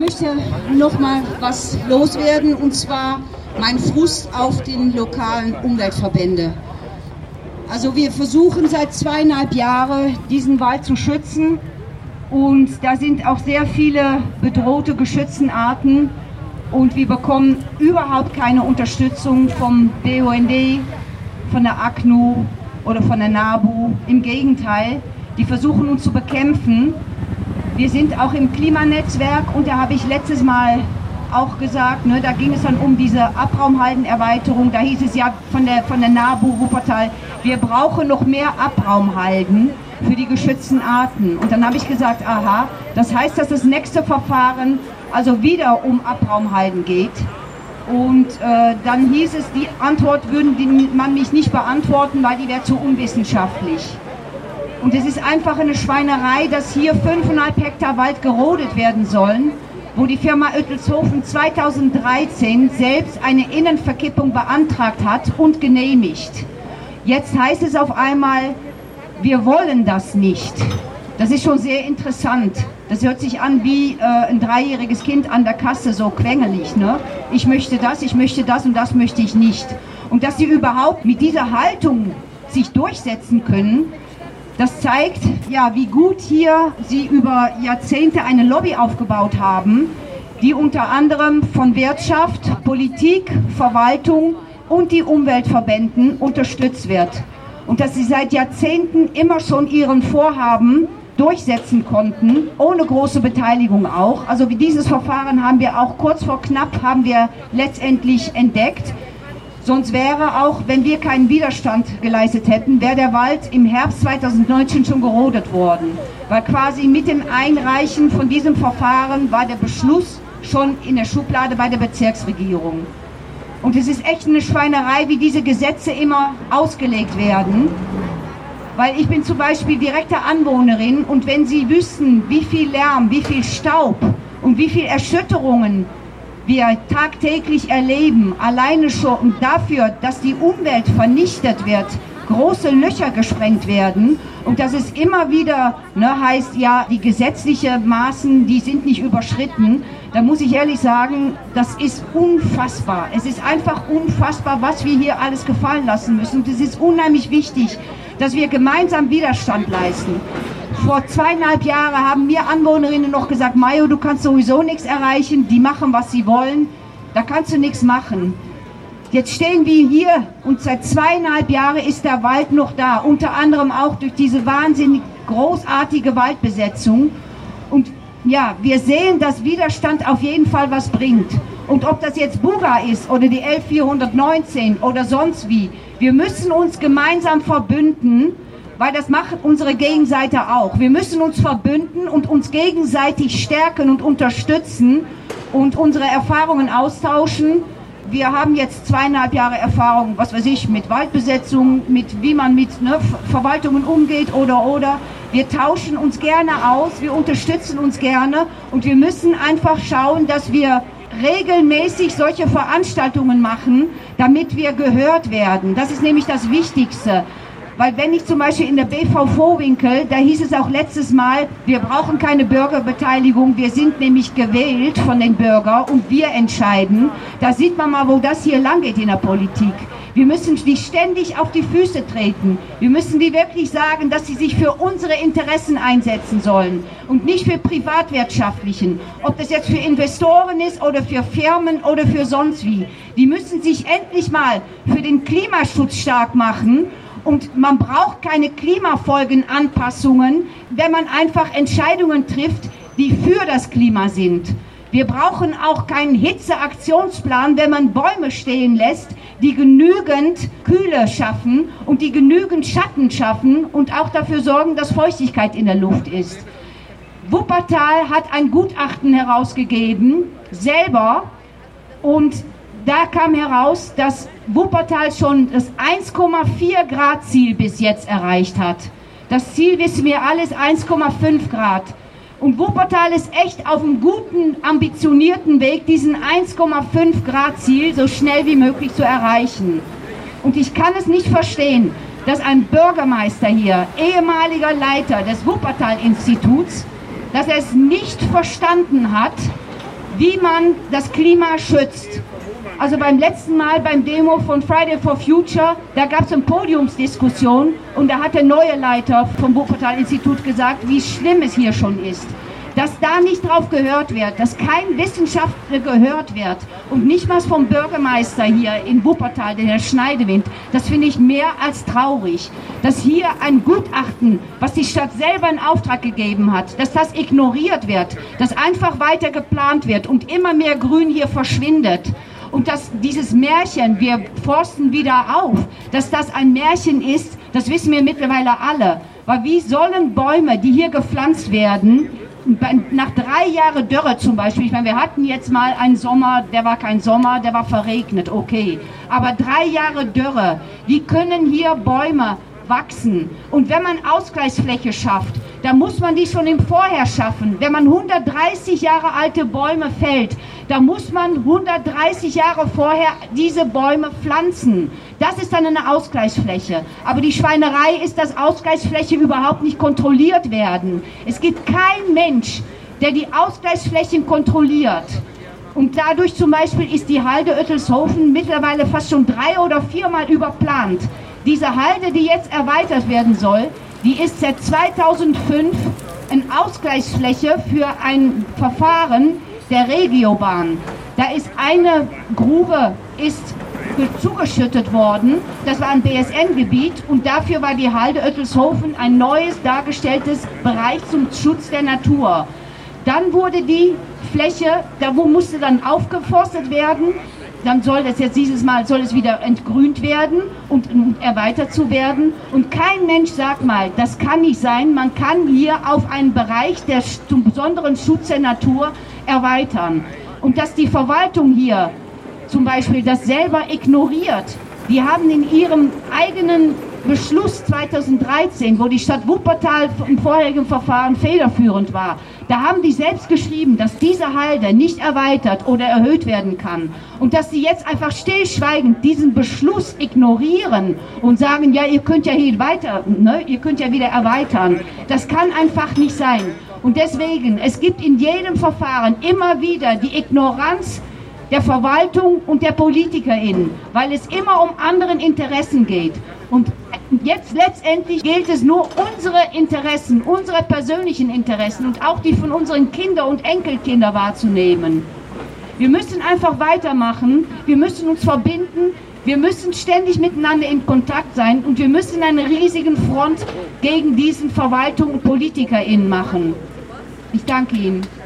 Ich möchte noch mal was loswerden, und zwar mein Frust auf den lokalen Umweltverbände. Also wir versuchen seit 2,5 Jahren, diesen Wald zu schützen, und da sind auch sehr viele bedrohte Geschützenarten und wir bekommen überhaupt keine Unterstützung vom BUND, von der ACNU oder von der NABU. Im Gegenteil, die versuchen uns zu bekämpfen. Wir sind auch im Klimanetzwerk, und da habe ich letztes Mal auch gesagt, ne, da ging es dann um diese Abraumhaldenerweiterung. Da hieß es ja von der NABU Wuppertal, wir brauchen noch mehr Abraumhalden für die geschützten Arten. Und dann habe ich gesagt, aha, das heißt, dass das nächste Verfahren also wieder um Abraumhalden geht. Und dann hieß es, die Antwort würde man mich nicht beantworten, weil die wäre zu unwissenschaftlich. Und es ist einfach eine Schweinerei, dass hier 5,5 Hektar Wald gerodet werden sollen, wo die Firma Oettelshofen 2013 selbst eine Innenverkippung beantragt hat und genehmigt. Jetzt heißt es auf einmal, wir wollen das nicht. Das ist schon sehr interessant. Das hört sich an wie ein 3-jähriges Kind an der Kasse, so quengelig, ne? Ich möchte das und das möchte ich nicht. Und dass sie überhaupt mit dieser Haltung sich durchsetzen können, das zeigt, ja, wie gut hier sie über Jahrzehnte eine Lobby aufgebaut haben, die unter anderem von Wirtschaft, Politik, Verwaltung und die Umweltverbänden unterstützt wird. Und dass sie seit Jahrzehnten immer schon ihren Vorhaben durchsetzen konnten, ohne große Beteiligung auch. Also wie dieses Verfahren haben wir auch kurz vor knapp letztendlich entdeckt. Sonst wäre auch, wenn wir keinen Widerstand geleistet hätten, wäre der Wald im Herbst 2019 schon gerodet worden. Weil quasi mit dem Einreichen von diesem Verfahren war der Beschluss schon in der Schublade bei der Bezirksregierung. Und es ist echt eine Schweinerei, wie diese Gesetze immer ausgelegt werden. Weil ich bin zum Beispiel direkte Anwohnerin, und wenn Sie wüssten, wie viel Lärm, wie viel Staub und wie viel Erschütterungen wir tagtäglich erleben, alleine schon dafür, dass die Umwelt vernichtet wird, große Löcher gesprengt werden, und dass es immer wieder heißt, ja, die gesetzlichen Maßen, die sind nicht überschritten, da muss ich ehrlich sagen, das ist unfassbar. Es ist einfach unfassbar, was wir hier alles gefallen lassen müssen. Und es ist unheimlich wichtig, dass wir gemeinsam Widerstand leisten. Vor 2,5 Jahren haben mir Anwohnerinnen noch gesagt, Mayo, du kannst sowieso nichts erreichen, die machen, was sie wollen, da kannst du nichts machen. Jetzt stehen wir hier, und seit 2,5 Jahren ist der Wald noch da, unter anderem auch durch diese wahnsinnig großartige Waldbesetzung. Und ja, wir sehen, dass Widerstand auf jeden Fall was bringt. Und ob das jetzt Buga ist oder die 11419 oder sonst wie, wir müssen uns gemeinsam verbünden, weil das macht unsere Gegenseite auch. Wir müssen uns verbünden und uns gegenseitig stärken und unterstützen und unsere Erfahrungen austauschen. Wir haben jetzt 2,5 Jahre Erfahrung, was weiß ich, mit Waldbesetzung, mit wie man mit Verwaltungen umgeht oder. Wir tauschen uns gerne aus, wir unterstützen uns gerne, und wir müssen einfach schauen, dass wir regelmäßig solche Veranstaltungen machen, damit wir gehört werden. Das ist nämlich das Wichtigste. Weil wenn ich zum Beispiel in der BV Vohwinkel, da hieß es auch letztes Mal, wir brauchen keine Bürgerbeteiligung, wir sind nämlich gewählt von den Bürgern und wir entscheiden. Da sieht man mal, wo das hier lang geht in der Politik. Wir müssen die ständig auf die Füße treten. Wir müssen die wirklich sagen, dass sie sich für unsere Interessen einsetzen sollen und nicht für privatwirtschaftlichen. Ob das jetzt für Investoren ist oder für Firmen oder für sonst wie. Die müssen sich endlich mal für den Klimaschutz stark machen. Und man braucht keine Klimafolgenanpassungen, wenn man einfach Entscheidungen trifft, die für das Klima sind. Wir brauchen auch keinen Hitzeaktionsplan, wenn man Bäume stehen lässt, die genügend Kühle schaffen und die genügend Schatten schaffen und auch dafür sorgen, dass Feuchtigkeit in der Luft ist. Wuppertal hat ein Gutachten herausgegeben, selber, und da kam heraus, dass Wuppertal schon das 1,4 Grad Ziel bis jetzt erreicht hat. Das Ziel, wissen wir alle, ist 1,5 Grad. Und Wuppertal ist echt auf einem guten, ambitionierten Weg, diesen 1,5 Grad Ziel so schnell wie möglich zu erreichen. Und ich kann es nicht verstehen, dass ein Bürgermeister hier, ehemaliger Leiter des Wuppertal-Instituts, dass er es nicht verstanden hat, wie man das Klima schützt. Also beim letzten Mal beim Demo von Friday for Future, da gab es eine Podiumsdiskussion und da hat der neue Leiter vom Wuppertal-Institut gesagt, wie schlimm es hier schon ist. Dass da nicht drauf gehört wird, dass kein Wissenschaftler gehört wird und nicht mal vom Bürgermeister hier in Wuppertal, der Herr Schneidewind, das finde ich mehr als traurig. Dass hier ein Gutachten, was die Stadt selber in Auftrag gegeben hat, dass das ignoriert wird, dass einfach weiter geplant wird und immer mehr Grün hier verschwindet. Und dass dieses Märchen, wir forsten wieder auf, dass das ein Märchen ist, das wissen wir mittlerweile alle. Weil wie sollen Bäume, die hier gepflanzt werden, nach 3 Jahren Dürre zum Beispiel, ich meine, wir hatten jetzt mal einen Sommer, der war kein Sommer, der war verregnet, okay. Aber 3 Jahre Dürre, wie können hier Bäume wachsen? Und wenn man Ausgleichsfläche schafft, dann muss man die schon im Vorher schaffen. Wenn man 130 Jahre alte Bäume fällt, dann muss man 130 Jahre vorher diese Bäume pflanzen. Das ist dann eine Ausgleichsfläche. Aber die Schweinerei ist, dass Ausgleichsfläche überhaupt nicht kontrolliert werden. Es gibt keinen Mensch, der die Ausgleichsflächen kontrolliert. Und dadurch zum Beispiel ist die Halde Oettelshofen mittlerweile fast schon 3- oder 4-mal überplant. Diese Halde, die jetzt erweitert werden soll, die ist seit 2005 eine Ausgleichsfläche für ein Verfahren der Regiobahn. Da ist eine Grube zugeschüttet worden, das war ein BSN-Gebiet und dafür war die Halde Oettelshofen ein neues dargestelltes Bereich zum Schutz der Natur. Dann wurde die Fläche, da musste dann aufgeforstet werden, dann soll es jetzt dieses Mal wieder entgrünt werden und erweitert zu werden. Und kein Mensch sagt mal, das kann nicht sein, man kann hier auf einen Bereich der zum besonderen Schutz der Natur erweitern. Und dass die Verwaltung hier zum Beispiel das selber ignoriert. Die haben in ihrem eigenen Beschluss 2013, wo die Stadt Wuppertal im vorherigen Verfahren federführend war, da haben die selbst geschrieben, dass diese Halde nicht erweitert oder erhöht werden kann. Und dass sie jetzt einfach stillschweigend diesen Beschluss ignorieren und sagen, ja, ihr könnt ja hier weiter, ne, ihr könnt ja wieder erweitern. Das kann einfach nicht sein. Und deswegen, es gibt in jedem Verfahren immer wieder die Ignoranz der Verwaltung und der PolitikerInnen, weil es immer um anderen Interessen geht. Und jetzt letztendlich gilt es nur, unsere Interessen, unsere persönlichen Interessen und auch die von unseren Kindern und Enkelkindern wahrzunehmen. Wir müssen einfach weitermachen, wir müssen uns verbinden, wir müssen ständig miteinander in Kontakt sein und wir müssen eine riesige Front gegen diesen Verwaltung und PolitikerInnen machen. Ich danke Ihnen.